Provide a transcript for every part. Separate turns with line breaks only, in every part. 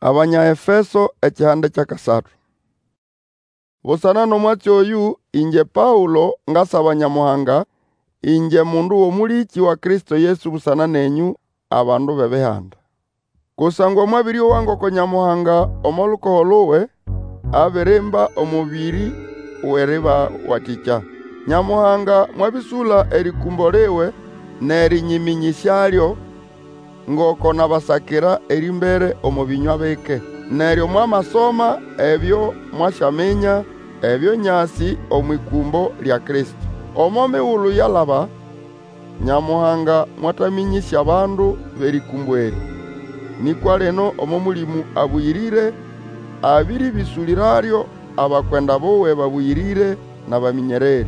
Abanya Efeso ekihande kyakasatu. Busana n'omwatsi oyu inje Paulo ngasaba Nyamuhanga inje mundu w'omuliki wa Kristo Yesu busana nenyu abandu bebihanda. Kusangwa mwabiri wangu ko Nyamuhanga omolukoho luwe abirimba omubiri weriba watikya. Nyamuhanga mwabisula erikumbo liwe nerinyiminyishalyo ngoko nabasakira erimbere omubinywa bike. Neryo mwamasoma ebyo mwashamenya ebyo nyasi omwikumbo lya Kristo. Omomiwulu yalaba Nyamuhanga mwataminyisya abandu berikumbo eri. Nikwa leno omomulimu abuyirire abiri bisuliraryo abakwenda bowe babuyirire n'abaminyereri.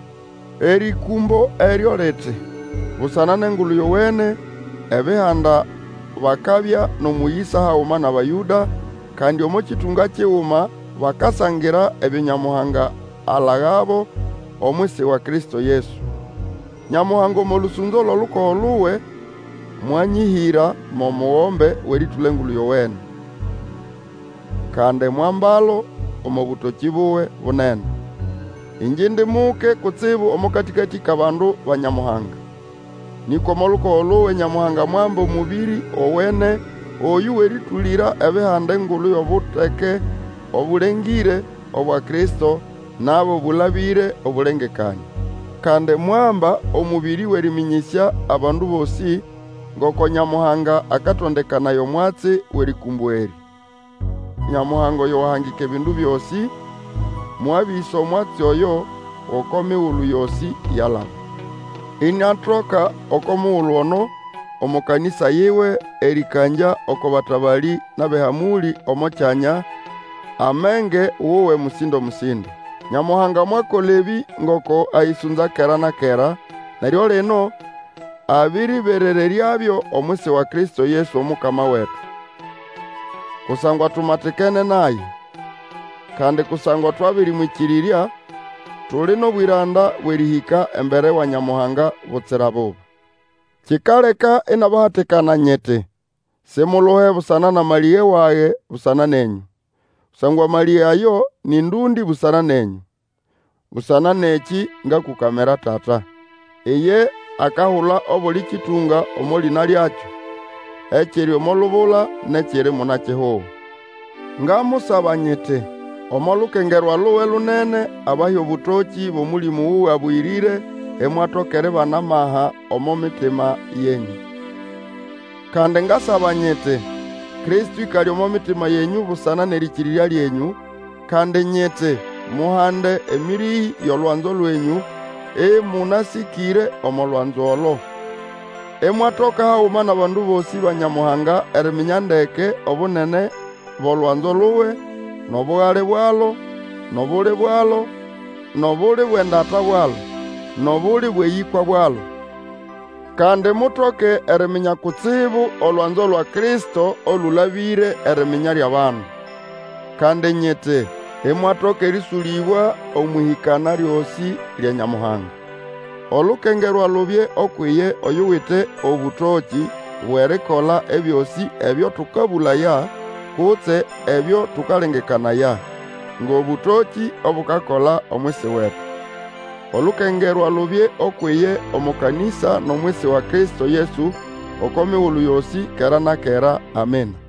Erikumbo eryo lete busana n'engulu yowene ebihanda bakabya n'omuyisa hauma n'abayuda kandi omukitunga kiwuma bakasangira ebyo Nyamuhanga alagabo omwisi wa Kristo Yesu. Nyamuhanga omulusunzo lw'olukoho luwe mwanyihira momuwombe weritula engulu yowene kandi mwambalo omubutoki buwe bunene. Inji ndimuke kutsibu omukatikati k'abandu ba Nyamuhanga. Niko molukoho luwe Nyamuhanga mwamba omubiri owene oyu weritulira ebihanda engulu y'obuteke obulengire obwa Kristo nabo bulabire obulengekanya. Kandi mwamba omubiri weriminyisya abandu bosi ngoko Nyamuhanga akatondekanayo omwatsi werikumbo eri. Nyamuhanga oyo wahangika ebindu byosi mwabisa omwatsi oyo oko miwulu yosi yalaba. Inyatroka oko muwulu ono omukanisa yiwe erikanja oko batabali n'abehamuli omokyanya amenge uwe musindo. Nyamuhanga mwakola ebi ngoko ayisunza kera na kera, naryo leno abiriberere lyabyo omwisi wa Kristo Yesu omukama wetu. Kusangwa tumatikene naye kandi kusangwa twabirimwikirirya tuli n'obwiranda bwerihika embere wa Nyamuhanga butsira buba. Kikaleka inabahatikana nyete semuluhe busana na maliye waye busana nenyu. Kusangwa maliye ayo ni ndundi busana nenyu. Busana neki ngakukamera tata. Eye akahula obuli kitunga omulina lyakyo ekiri omolubula nekiri munakihuho. Ngamusaba nyete omolukengerwa luwe lunene abahi obutoki b'omulimu wuwe abuyirire emwatokere banamaha omomitima yenyu. Kandi ngasaba nyete Kristo ikali omomitima yenyu busana nerikirirya lyenyu kandi nyete muhande emirihi y'olwanzo lwenyu munasikire omolwanzo olo. Emwatoka hauma n'abandu bosi ba Nyamuhanga eriminya ndeke obunene b'olwanzo luwe n'obughale bwalo n'obuli bwalo n'obuli bw'endata bwalo n'obuli bw'eyikwa bwalo. Kandi mutoke eriminya kutsibu olwanzo lwa Kristo olulabire eriminya ly'abandu. Kandi nyete emwatoka erisulibwa omwihikana lyosi lya Nyamuhanga. Olukengerwa lubye okwiye oyuwite obutoki bwerikola ebyosi ebyo tukabulaya kutse ebyo tukalengekanaya ng'obutoki obukakola omwisi wetu. Olukengerwa lubye okwiye omukanisa n'omwisi wa Kristo Yesu oko miwulu yosi kera na kera. Amen.